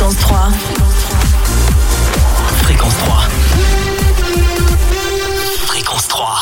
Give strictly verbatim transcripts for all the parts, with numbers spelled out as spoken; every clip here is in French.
Fréquence trois. Fréquence trois. Fréquence trois.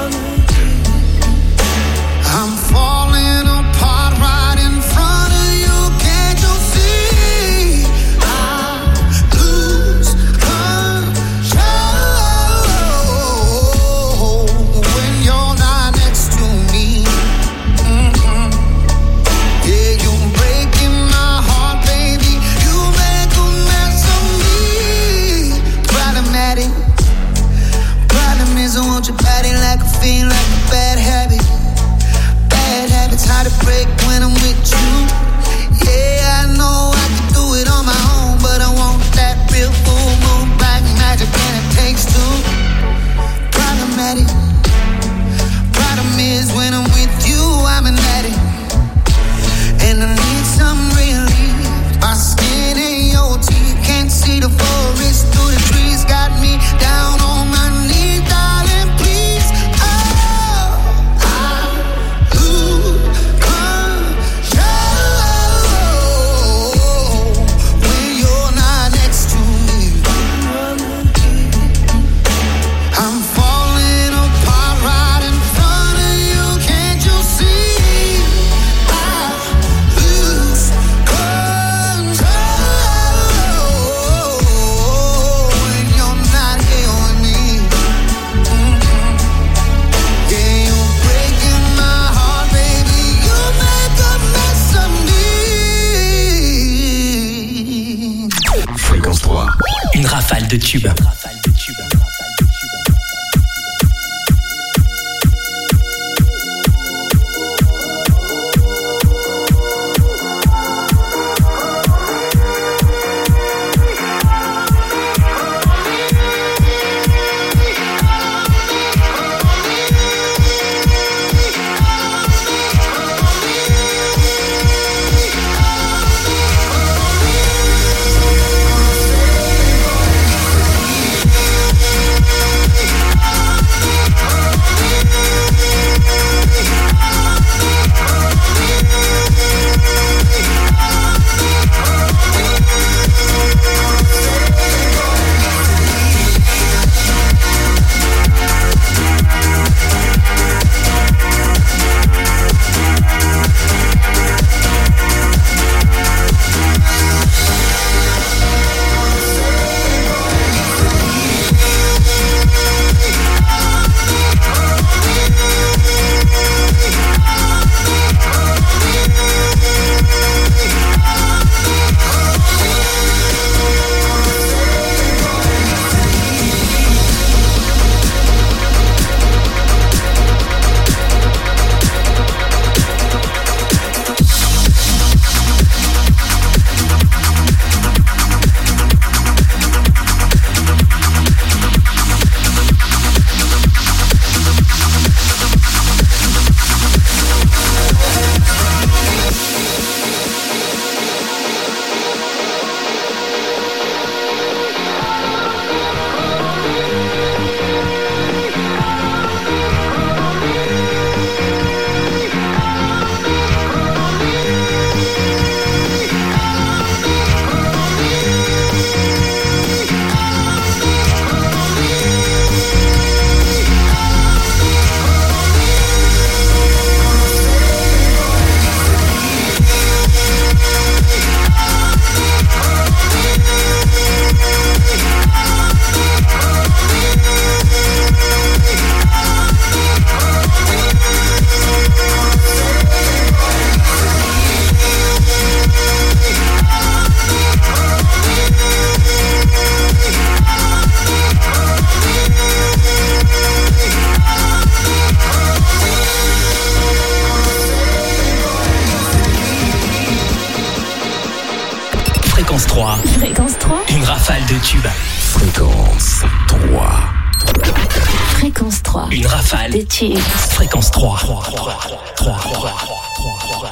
Falling apart right in front of you. de tubes. Rafale de tubes. Fréquence trois. Une rafale de tubes. Fréquence trois. Fréquence trois. Une rafale de tubes. Fréquence trois. trois, trois, trois, trois, trois.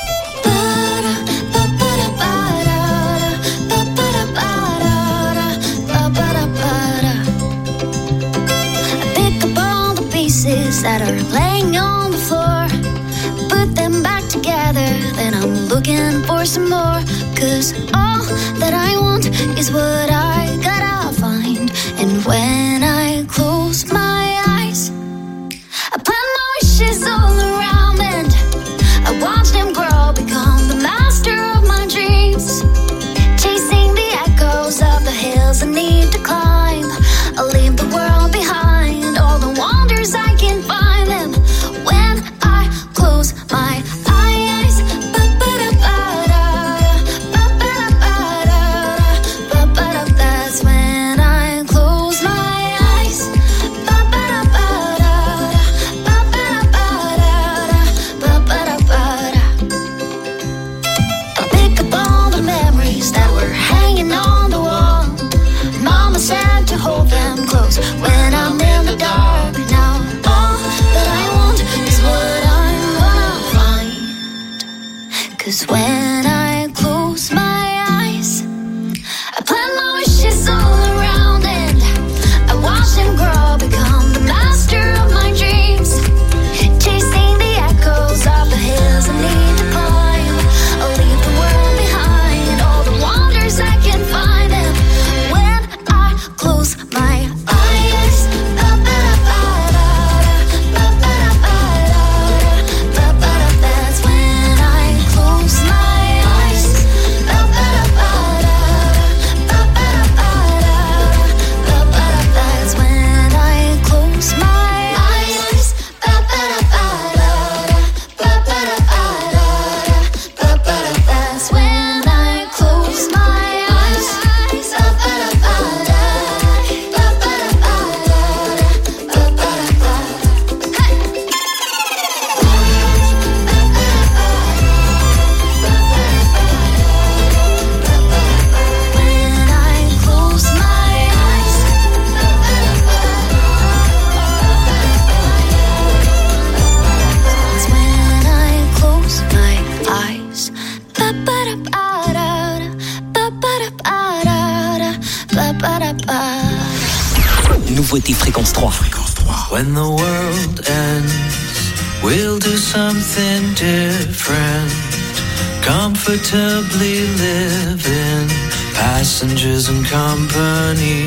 That are laying on the floor, put them back together, then I'm looking for some more. Cause all that I want is what I gotta find. And when I close my eyes, I plant my wishes all around and I watch them grow, become the master of my dreams. Chasing the echoes of the hills I need to climb. I'll leave the world behind, all the wonders I can find them when I close my eyes. Ba-ba-da-ba-da, ba-ba-da-ba-da, ba-ba-da-ba-da. Nouveauté Fréquence trois. Fréquence trois. When the world ends, we'll do something different. Comfortably living, passengers and company.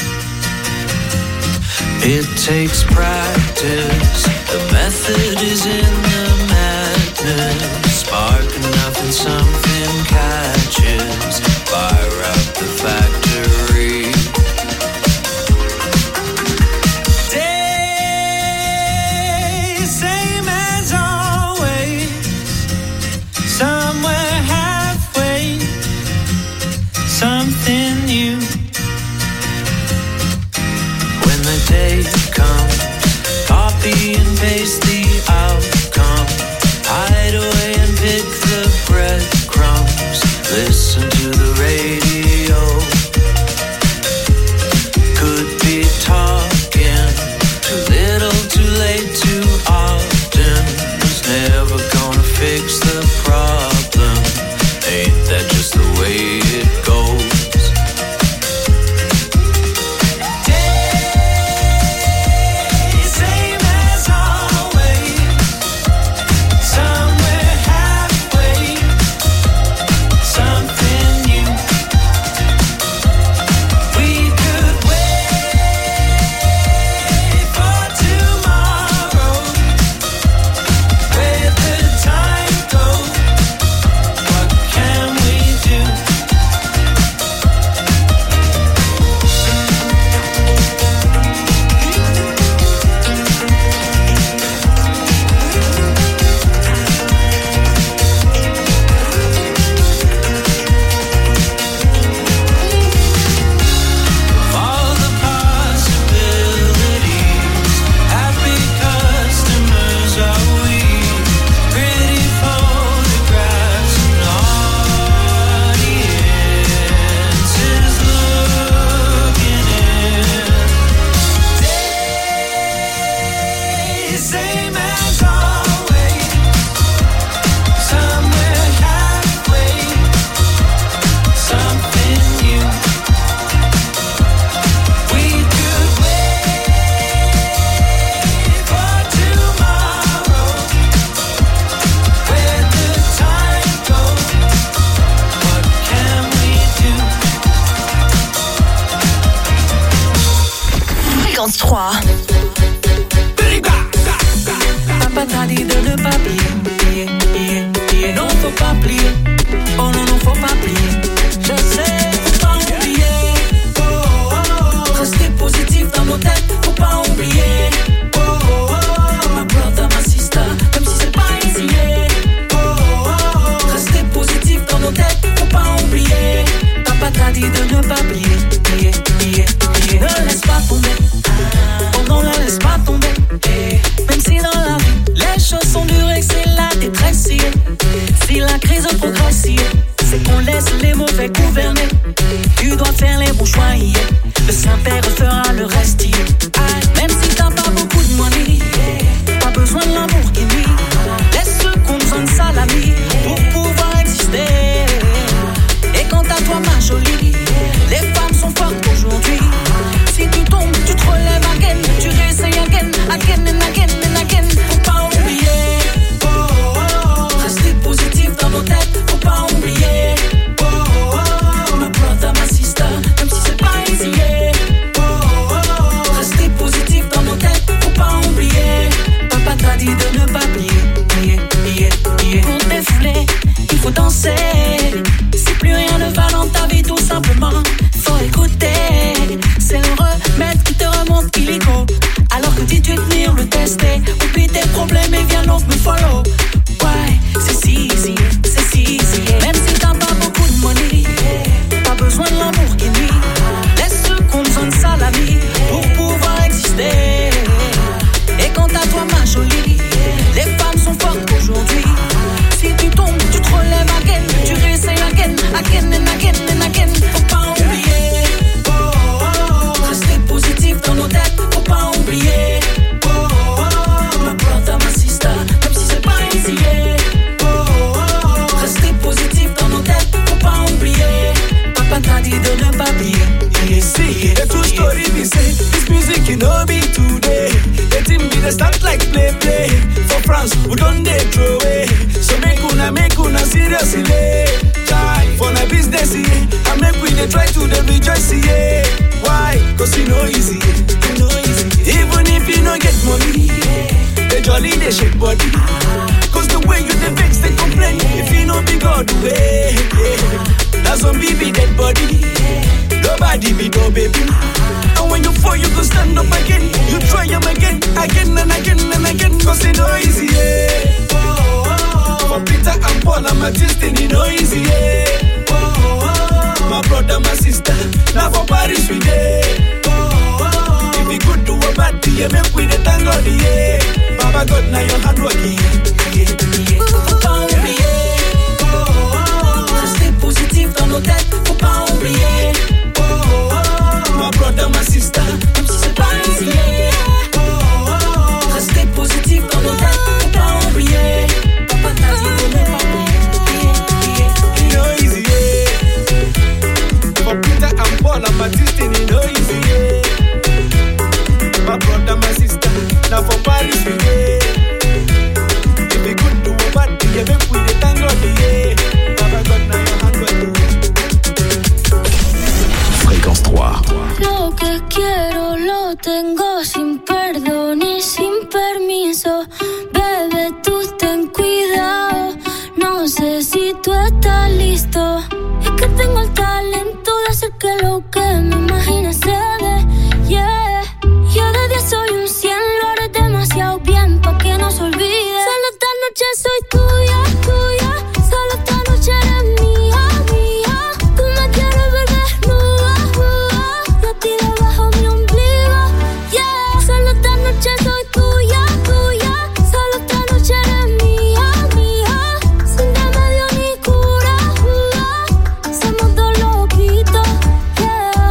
It takes practice, the method is in the madness. Spark enough and something catches, fire up the factory. Days, same as always, somewhere halfway, something new. When the day comes, copy and paste the outcome. Hide away and pick the breadcrumbs. Listen to the radio. Could be talking too little, too late, too often. It's never gonna fix the problem. Ain't that just the way it goes? trois. Papa t'a dit de ne pas plier, plier, plier. Non, faut pas plier. Oh non, non, faut pas plier. Je sais, faut pas oublier. Oh, oh, oh. Rester positif dans nos têtes, faut pas oublier. Oh, oh, oh. Ma brother, ma sister, même si c'est pas easy. Oh, oh, oh. Rester positif dans nos têtes, faut pas oublier. Papa t'a dit de ne pas plier, plier, plier, plier. Ne laisse pas tomber. On ne laisse pas tomber. Même si dans la vie les choses sont dures et que c'est la détresse, si la crise progresse, c'est qu'on laisse les mauvais gouverner. Tu dois faire les bons choix, le Saint-Père fera le reste. Même si t'as pas beaucoup de money, pas besoin de Lamborghini. Laisse ceux qu'on besoin de salami pour pouvoir exister. Et quant à toi ma jolie, les femmes sont fortes aujourd'hui. Si tu tombes, tu te relèves again. Tu réessayes again, again and again and again. Faut pas oublier. Oh, oh, oh. Rester positif dans nos têtes. Faut pas oublier. Oh, oh, oh. Ma brother, ma sister, même si c'est pas easy. Oh, oh, oh. Rester positif dans nos têtes. Faut pas oublier. Papa t'a dit de ne pas plier, plier, plier, plier. Pour défouler, il faut danser. Si plus rien ne va dans ta vie, tout simplement, faut écouter. C'est le remède qui te remonte illico. Alors que dis-tu tenir le tester. Oublie tes problèmes et viens donc me follow. Ouais, c'est si easy, c'est si easy. Même si t'as pas beaucoup de money, pas besoin de Lamborghini. Laisse ceux qu'on besoin de salami pour pouvoir exister. Et quant à toi ma jolie, les femmes sont fortes aujourd'hui. Si tu tombes, tu te relèves again. Tu réessayes again, again and again and again. Faut pas oublier. Oh, oh, oh. Rester positif dans nos têtes. Faut pas oublier. Oh, oh, oh. Ma brother, ma sister, même si c'est pas France, we don't dey throw away. So make una, make una seriously. Try for my business, yeah. And make we dey try to dey rejoice, yeah. Why? Cause you know easy, you know easy. Even if you don't get money, they jolly, they shake body. Cause the way you dey vex, they complain. If you know be God, way, yeah. That's when we be dead body. Nobody be no baby. And when you fall, you go stand up again. You try them again, again and again and again. Cause it no easy, yeah. Oh, oh, oh. For Peter and Paul, I'm a destiny, no easy, yeah. Oh, oh, oh. My brother, my sister, now for Paris we dey. Oh, oh, oh. If we could do a bad thing, yeah, make we dey thank God, yeah. Baba God, now your hard work, yeah, yeah, yeah. Faut pas oublier, oh, oh, oh. Rester positif dans nos têtes, faut pas oublier. Oh, oh, oh. My brother, my sister, même si c'est pas easy. Oh, oh, oh. Rester positif dans nos têtes, faut pas oublier. Papa t'a dit de ne pas oublier. No easy, yeah. For Peter and Paul, I'm a destiny, no easy, yeah. My brother, my sister, now for Paris we dey. If we could do a bad thing, yeah, make we dey thank God, yeah. Baba God, now your hand work, Fréquence trois. Lo que quiero lo tengo sin perdón y sin permiso. Bebé, tú ten cuidado. No sé si tú estás listo. Es que tengo el talento de hacer que lo que me imagine se dé. Yeah. Yo de diez soy un cien, lo haré demasiado bien pa' que no se olvide. Solo esta noche soy tuya, tuya. Solo esta noche eres mía, mía. Tú me quieres ver desnuda, nuda. Y a ti debajo mi ombligo, yeah. Solo esta noche soy tuya, tuya. Solo esta noche eres mía, mía. Sin remedio ni cura, uh. Somos dos loquitos, yeah.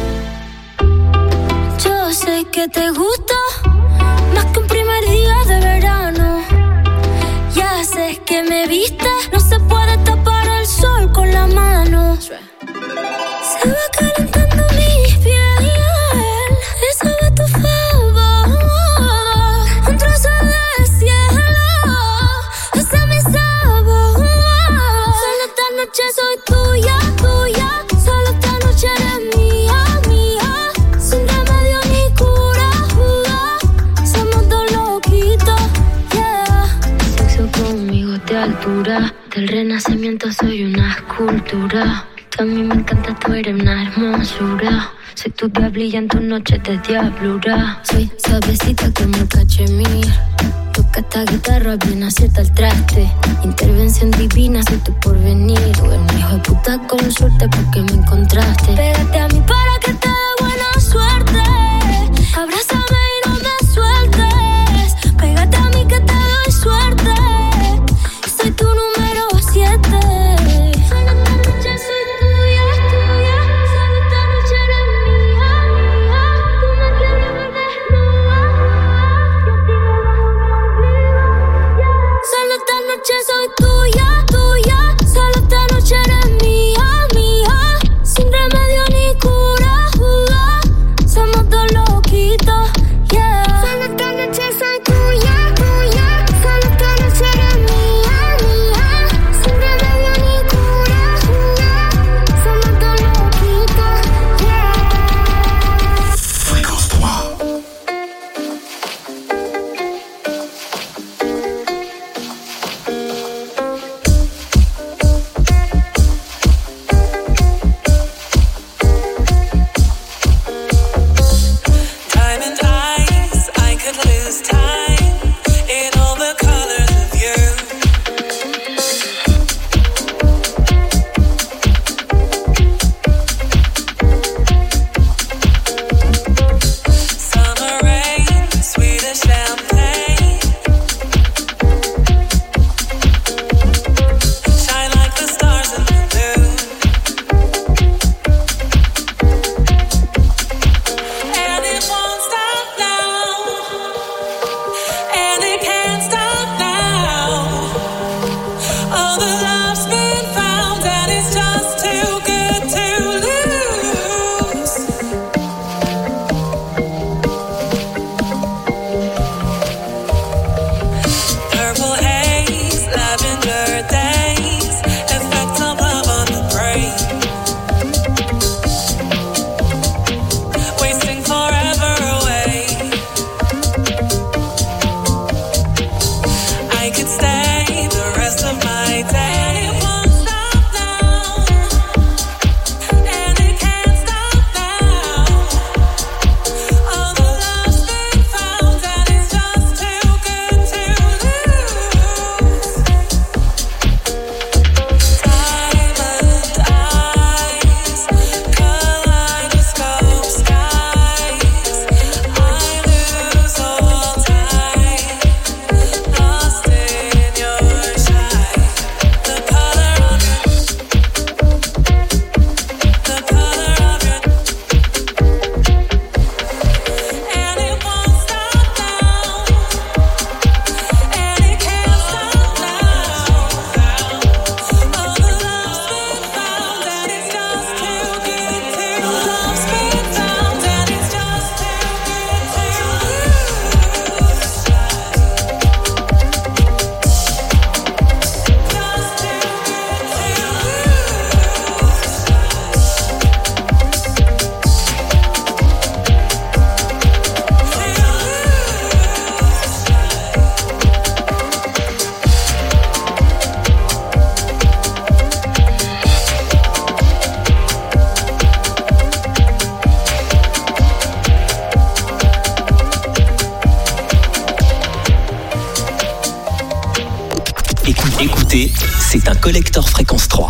Yo sé que te gusta más que un primer día de verano. Ya sé que me viste, no se puede tapar el sol con la mano. Se va calentando mi piel, eso de tu favor. Un trozo de cielo, ese es mi sabor. Solo esta noche soy tuya, tuya. Solo esta noche eres mía, mía. Sin remedio ni cura, uh. Somos dos loquitos, yeah. Sexo conmigo de altura. Del renacimiento soy una escultura. A mí me encanta, tú eres una hermosura. Soy tu diablilla en tus noches de diablura. Soy suavecita como el cachemir. Toca esta guitarra, bien acierta el traste. Intervención divina, soy tu porvenir. Tú eres un hijo de puta con suerte porque me encontraste. Pégate a mí para que te dé buena suerte. Abrázame y no me sueltes. Pégate a mí que te doy suerte. Soy tu número siete. Solo esta noche soy tuya, tuya. Solo esta noche eres mía, mía. Tú me quieres ver desnuda. Solo esta noche soy tuya, tuya. Solo esta noche eres mía, mía. Sin remedio c'est un collector fréquence trois.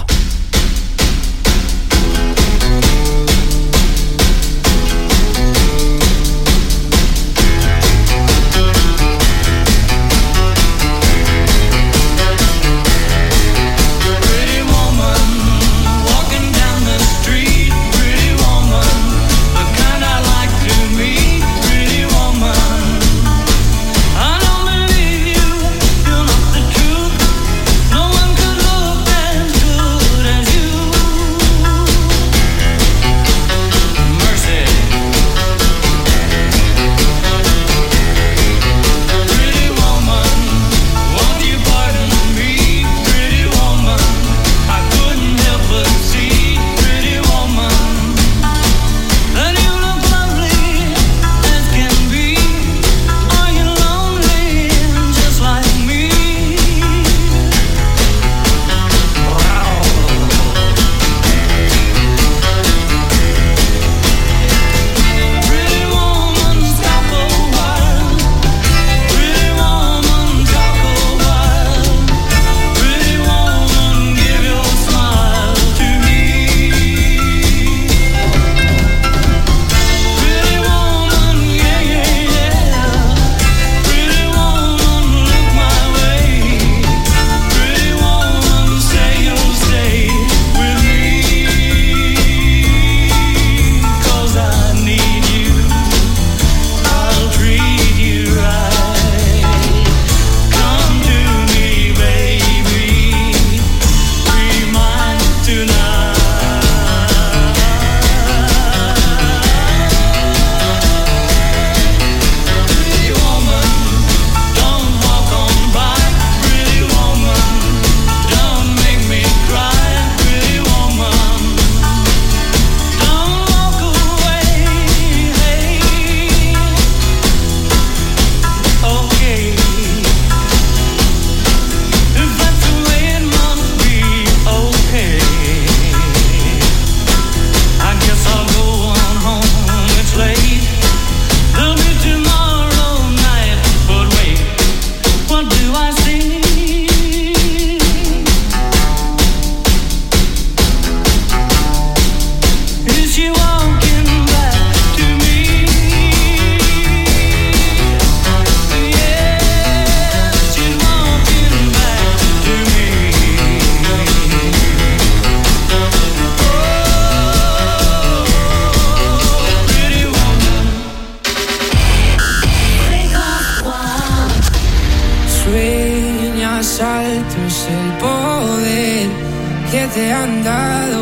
te han dado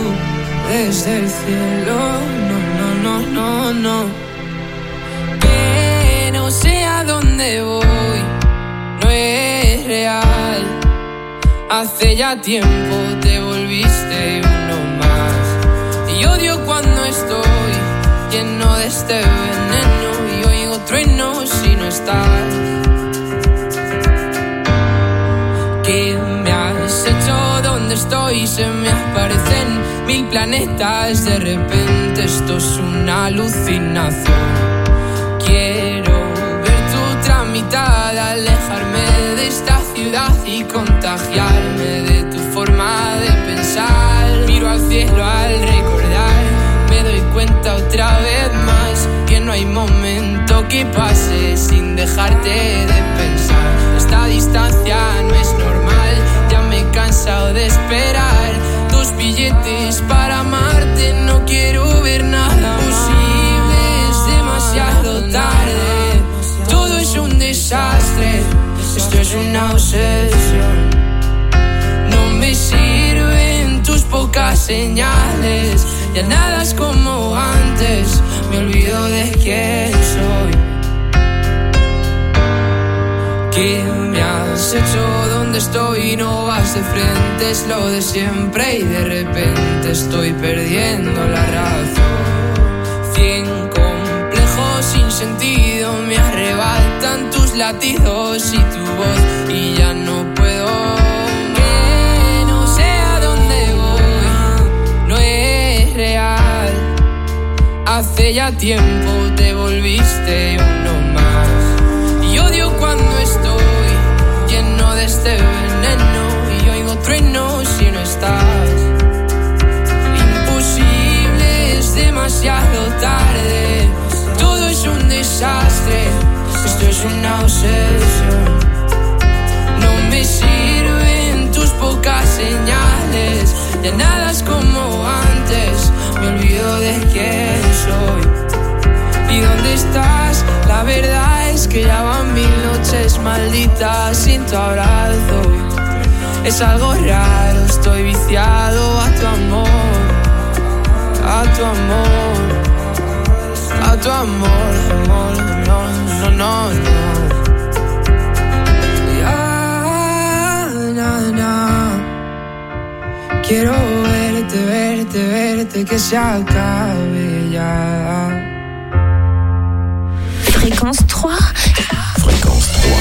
desde el cielo. No, no, no, no, no. Que no sé a dónde voy, no es real. Hace ya tiempo te volviste uno más. Y odio cuando estoy lleno de este veneno y oigo truenos si no estás. ¿Qué me has hecho? ¿Dónde estoy? Se me aparecen mil planetas. De repente esto es una alucinación. Quiero ver tu tramitada, alejarme de esta ciudad y contagiarme de tu forma de pensar. Miro al cielo al recordar, me doy cuenta otra vez más que no hay momento que pase sin dejarte de pensar. Esta distancia no es normal, ya me he cansado de esperar. Dos billetes para amarte, no quiero ver nada posible, es demasiado tarde. Todo es un desastre, esto es una obsesión. No me sirven tus pocas señales, ya nada es como antes, me olvido de quién soy. ¿Qué me has hecho? ¿Dónde estoy? No vas de frente, es lo de siempre y de repente estoy perdiendo la razón. Cien complejos sin sentido me arrebatan tus latidos y tu voz y ya no puedo. Que no sé a dónde voy, no es real. Hace ya tiempo te volviste uno más. Y odio cuando estoy lleno de este veneno y oigo truenos nada es como antes. Me olvido de quién soy. ¿Y dónde estás? La verdad es que ya van mil noches malditas sin tu abrazo. Es algo raro, estoy viciado a tu amor, a tu amor, a tu amor, amor, no, no, no, no. Ya, na, na. Quiero verte, verte, verte, que se acabe ya. Fréquence trois. Fréquence trois.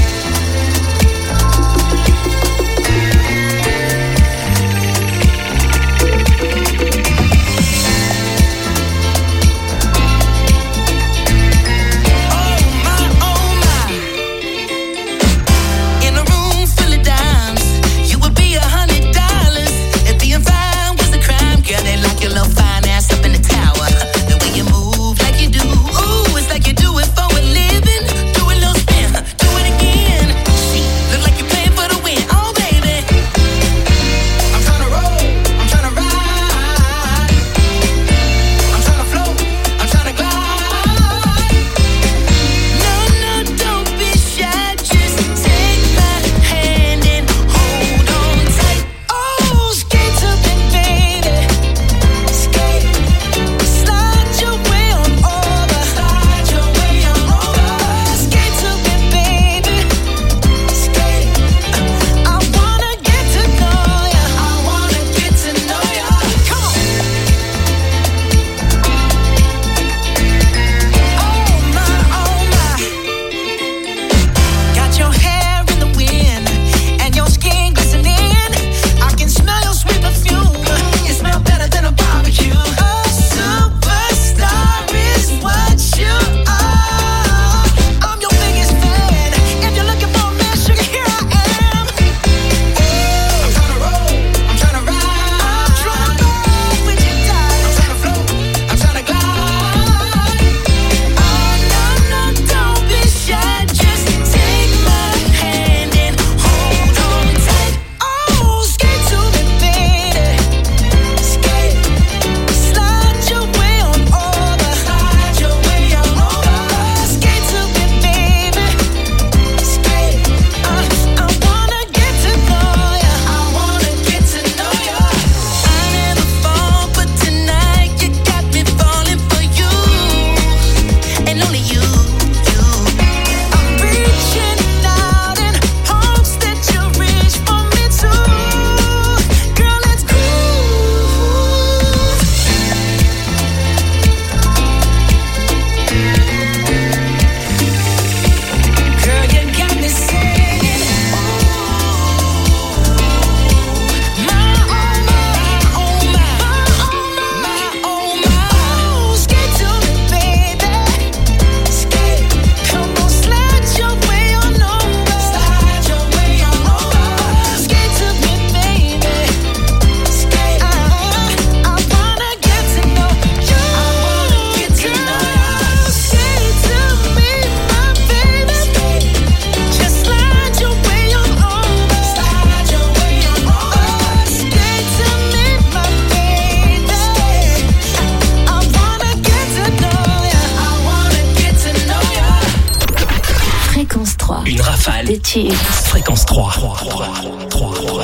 Fréquence trois. trois, trois, trois, trois.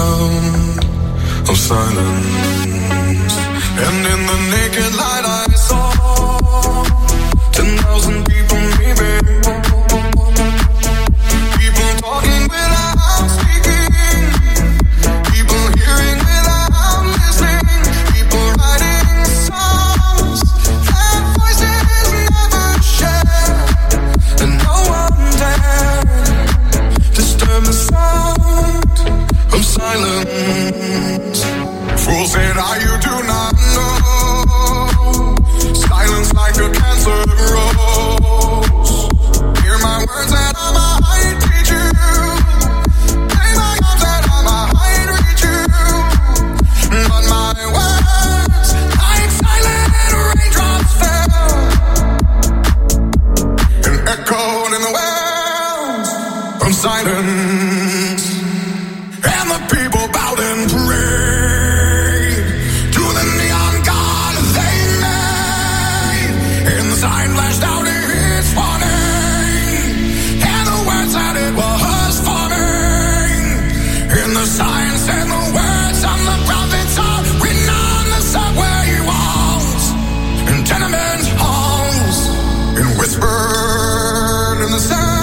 Silence, and in the naked light I saw mind flashed out its warning, and the words that it was forming, in the signs and the words and the prophets are written on the subway walls, in tenement halls, and whispered in the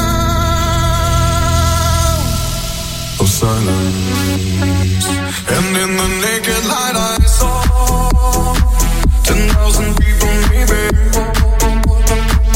sound of silence. And in the naked light I saw ten thousand people maybe,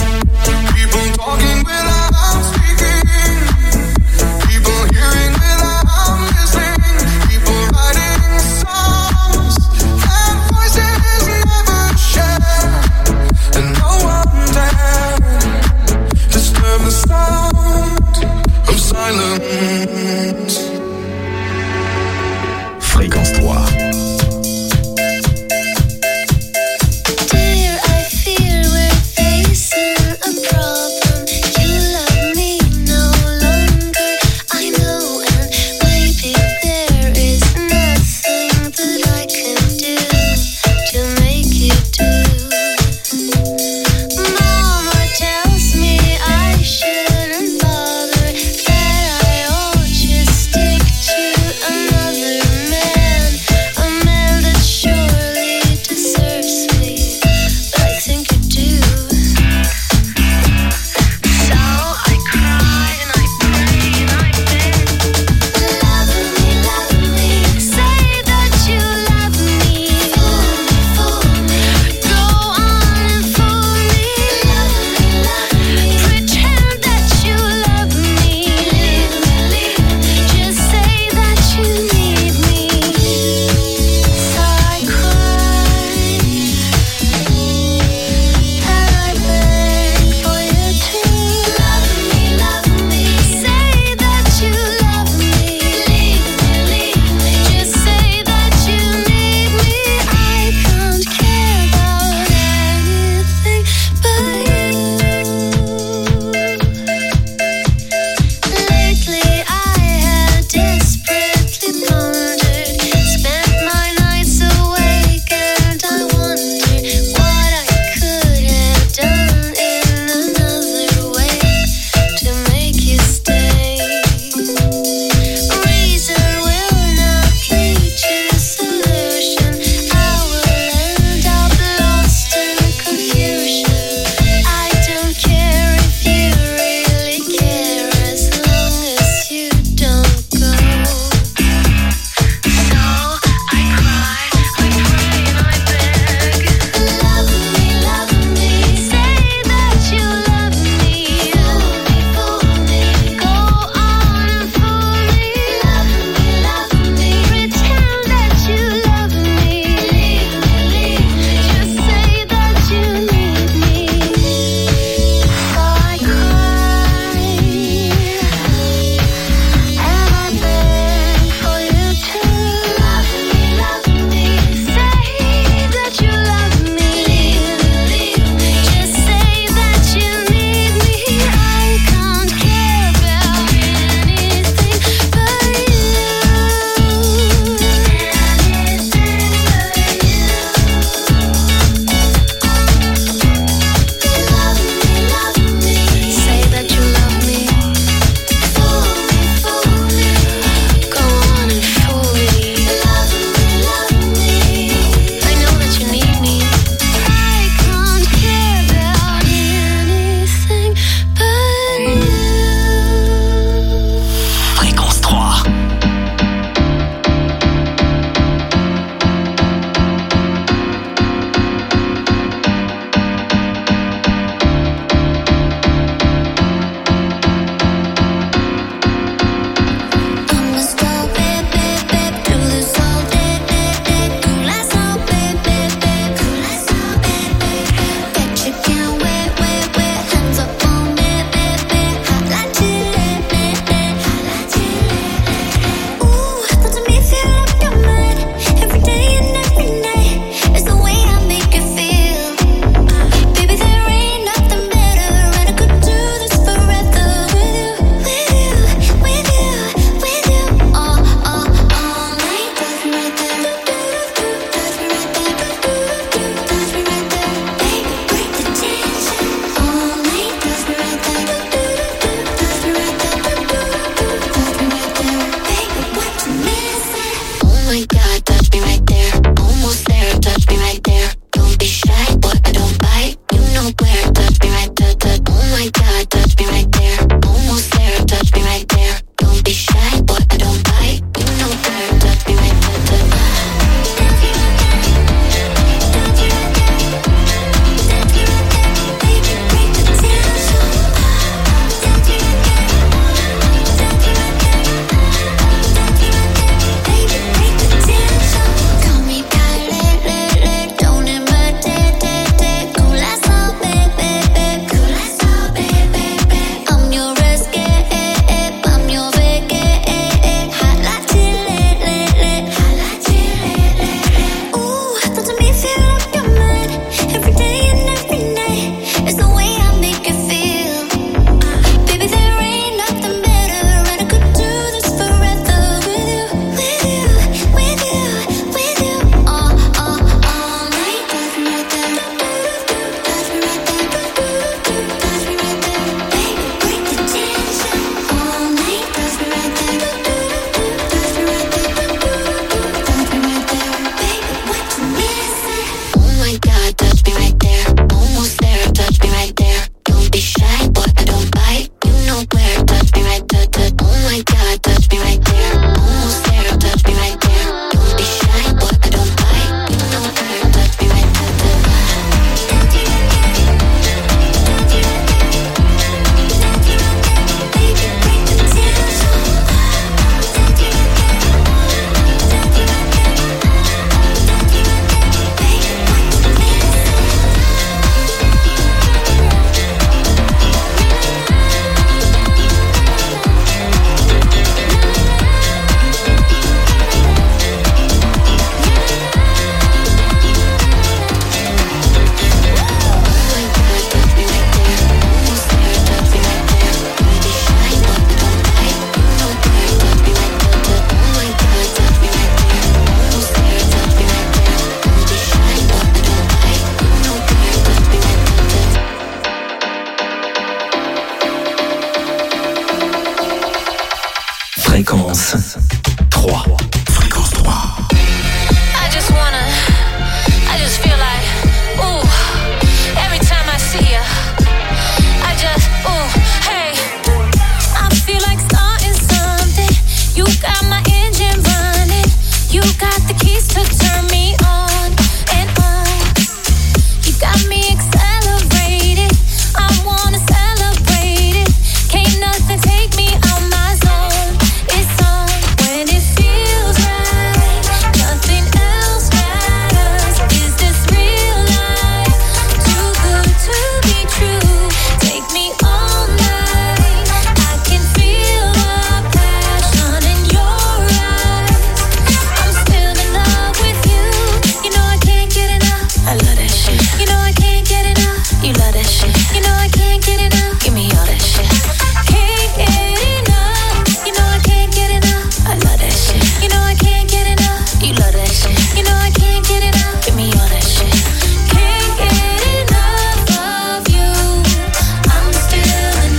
Fréquence trois. Fréquence trois. I just wanna, I just feel like, ooh, every time I see ya, I just, ooh, hey, I feel like starting something. You got my engine running, you got the keys to turn me on and on. You got me accelerated, I wanna celebrate it. Can't nothing take me out my zone. It's on when it feels right. Nothing else matters. Is this real life? Too good to be true. Take me all night. I can feel the passion in your eyes. I'm still in love with you. You know I can't get enough. I love that shit. You know I can't get enough. You love that shit. You know I can't get enough. Give me all that shit. Can't get enough. You know I can't get enough. I love that shit. You know I can't get enough. You love that shit. You know I can't get enough. Give me all that shit. Can't get enough of you. I'm still in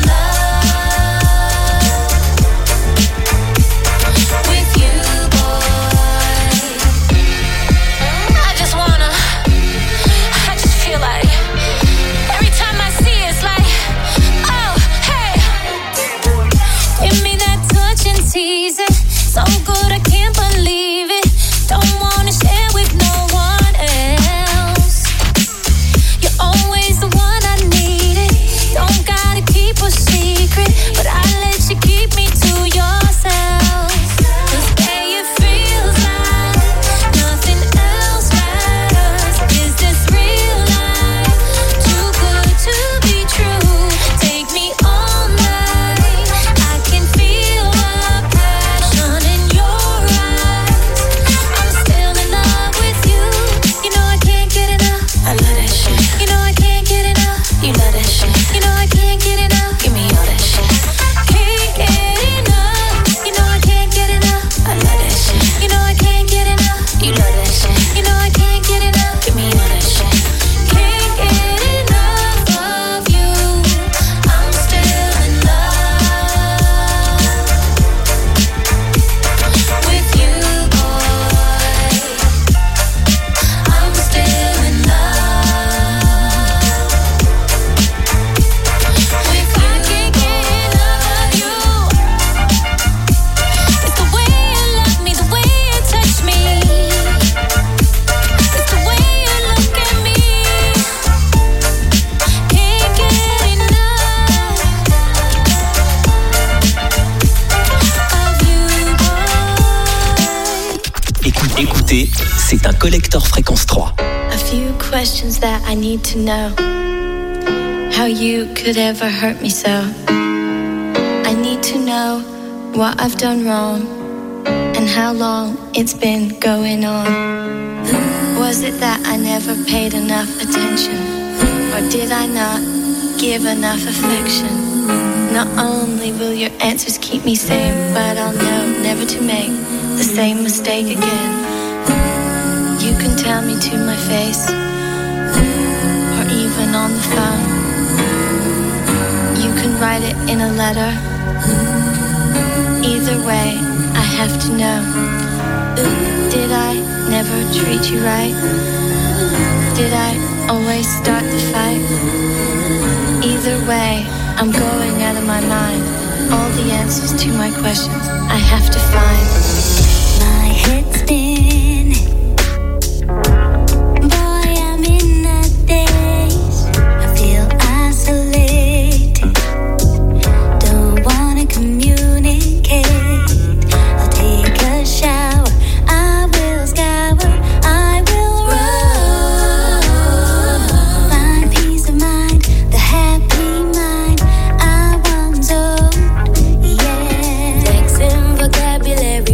love with you, boy. I just wanna, I just feel like every time I see it, it's like, oh, hey. Give me that touch and tease it. So good I can't believe it. Don't wanna share with no one else. You're always the one I needed. Don't gotta keep a secret, but I let you keep me to yourself. 'Cause babe, it feels like nothing else matters. Is this real life? Too good to be true. Take me all night. I can feel the passion in your eyes. I'm still in love with you. You know I can't get enough. I love that shit. You know I can't get enough. You love that shit. You know I can't get enough. Give me all that shit. Can't get enough. You know I can't get enough. I love that shit. You know I can't get enough. You love that shit. You know I can't get enough. Give me all that shit. Can't get enough of you. I'm still in love with you, boy. I'm still in love with you. I can't get enough of you. It's the way you love me, the way you touch me. It's the way you look at me. Can't get enough of you, boy. Écoute- Écoutez, c'est un collector Fréquence trois. A few questions that I need to know. How you could ever hurt me so. I need to know what I've done wrong and how long it's been going on. Was it that I never paid enough attention? Or did I not give enough affection? Not only will your answers keep me sane, but I'll know never to make the same mistake again. You can tell me to my face, or even on the phone. You can write it in a letter. Either way, I have to know. Did I never treat you right? Did I always start the fight? Either way, I'm going out of my mind. All the answers to my questions I have to find. My head's spinning. Boy, I'm in a daze. I feel isolated. Don't wanna communicate. I'll take a shower. I will scour. I will run. Find peace of mind, the happy mind I once owned. Yeah. Flexing vocabulary.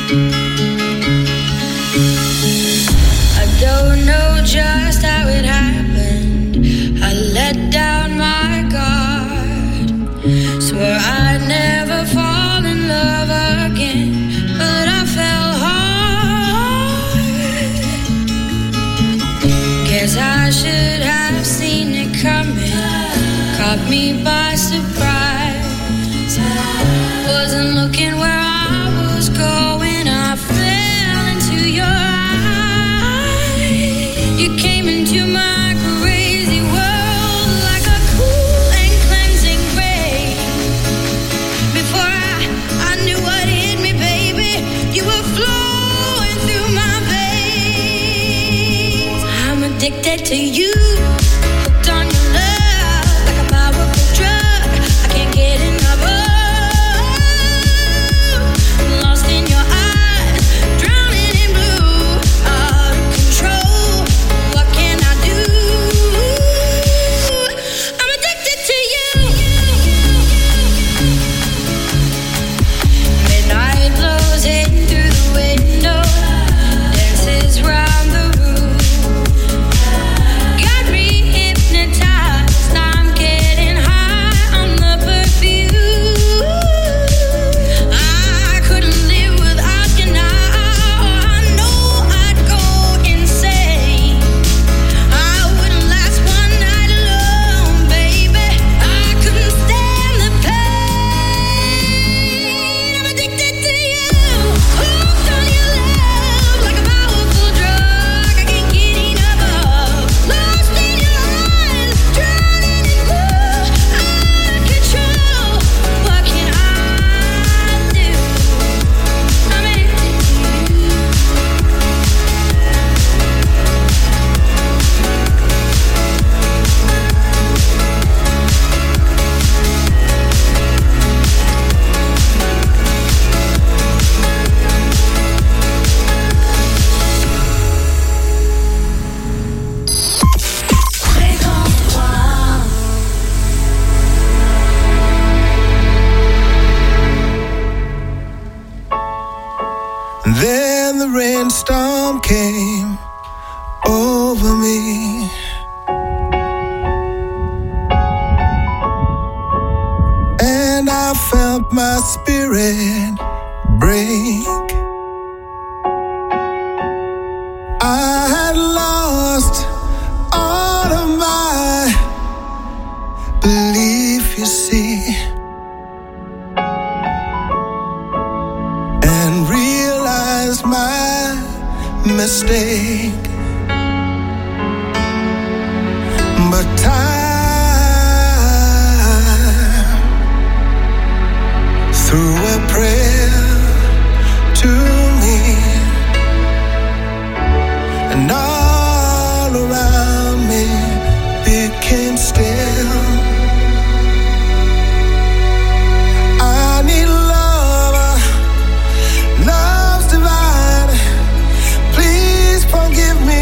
I don't know just how it happened. I let down my guard. Swore I'd never fall in love again, but I fell hard. Guess I should have seen it coming. Caught me by surprise. Wasn't looking where I was going. I fell into your eyes. You came into my crazy world like a cool and cleansing rain. Before I, I knew what hit me, baby, you were flowing through my veins. I'm addicted to you, hooked on your love like a powerful drug. I can't get enough of. Lost in your eyes, drowning in blue, out of control. What can I do? I'm addicted to you. Midnight blows in through the window, dances round the room. Got me hypnotized, I'm getting high on the perfume. I couldn't live without you now. I know I'd go insane. I wouldn't last one night alone, baby. I couldn't stand the pain. I'm addicted to you, hooked on your love like a powerful drug. I can't get enough of. Lost in your eyes, drowning in blue, out of control. What can I do? I'm addicted to you. Then the rainstorm came over me. And I felt my spirit break. I had lost all of my belief, you see, and realized my mistake. But time threw a prayer to me, and all around me became still. I need love, love's divine. Please forgive me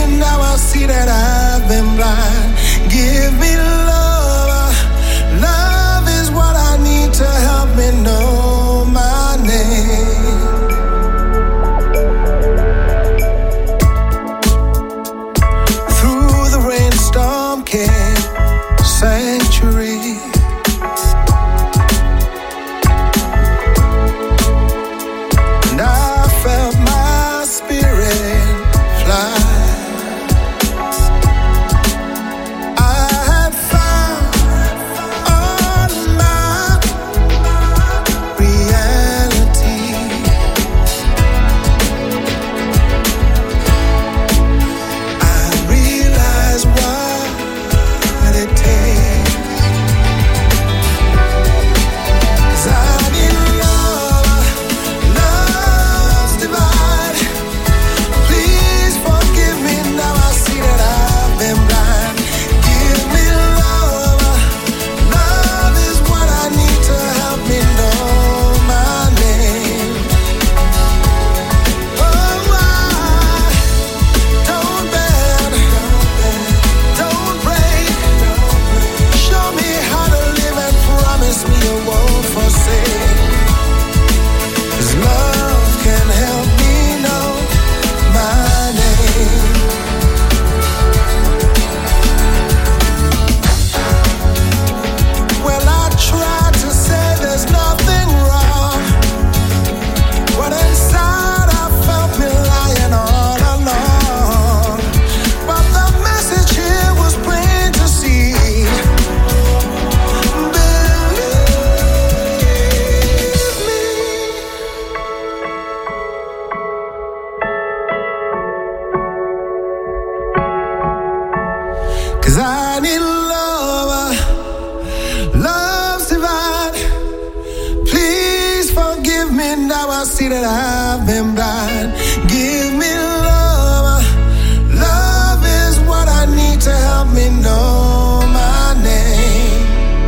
'Cause I need love, love's divine. Please forgive me, now I see that I've been blind. Give me love, love is what I need to help me know my name.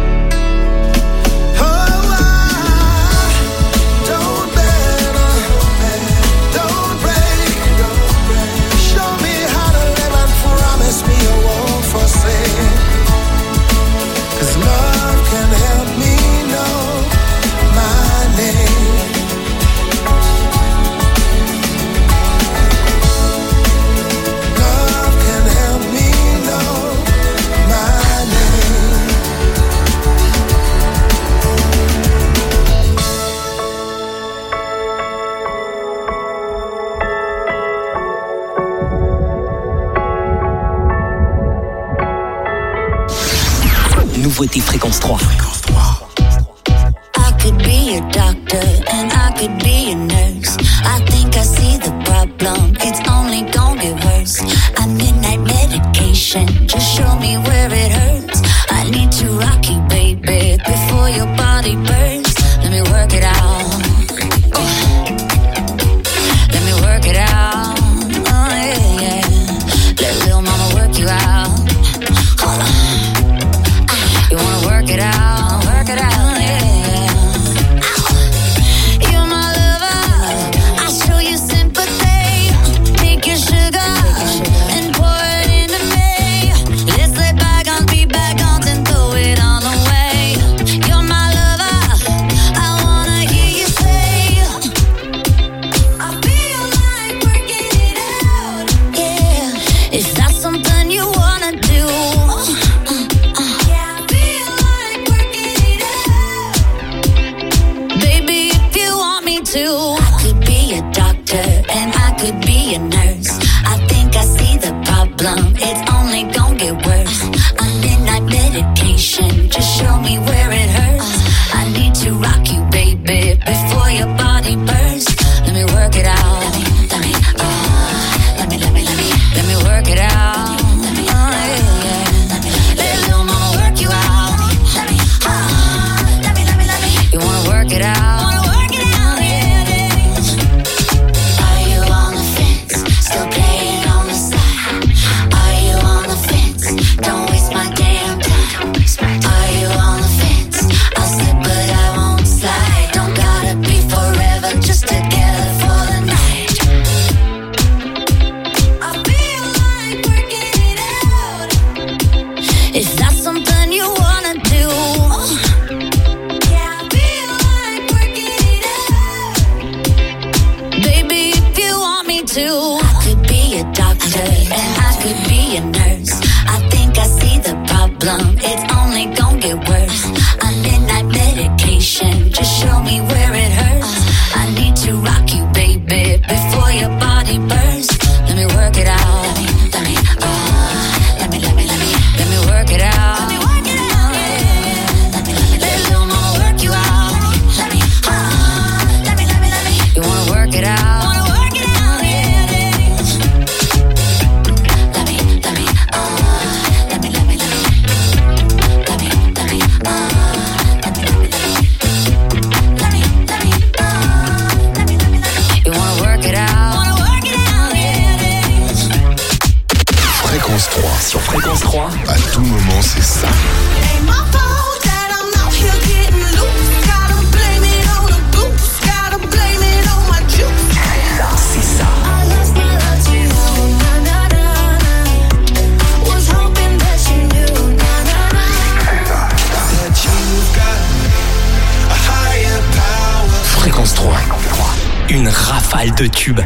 Oh, I don't bend, don't break. Show me how to live and promise me you won't forsake. 'Cause love can help me know my name. Love can help me know my name. Nouveauté Fréquence trois. I could be a doctor and I could be a nurse. I think I see the problem, it's only gonna get worse. I midnight medication, just show me where it hurts. I need to rock you, baby, before your body bursts. Let me work it out. Oh. Let me work it out. Oh yeah, yeah. Let little mama work you out. Hold on. You wanna work it out, work it out, yeah. You're my lover, I show you sympathy. Take your sugar and pour it into me. Let's let bygones be bygones and throw it all away. You're my lover, I wanna hear you say, I feel like working it out, yeah. Is that something you wanna do? Too. I could be a doctor and I could be a nurse. I think I see the problem, it's only gonna get worse. A midnight medication, just show me where it hurts. I need to rock you, baby, before your body bursts. Let me work it out. Let me, let me, uh, let me, let me, let me, let me work it out. Let me, oh, yeah, yeah. Let me, let little mama work you out. Let me, uh, let me, let me, let me. You wanna work it out? It's only gonna get worse. A midnight medication, just show me where it hurts. I need to rock you, baby, before your body bursts. Let me work it out. Let me, let me, uh, let me, let me, let me, let me work it out. Let me work it out. Yeah. Let me, let me, let little mama work you out. Let me, uh, let me, let me, let me. You wanna work it out? Sur Fréquence trois, à tout moment, c'est ça. C'est ça. Fréquence trois, une rafale de tubes.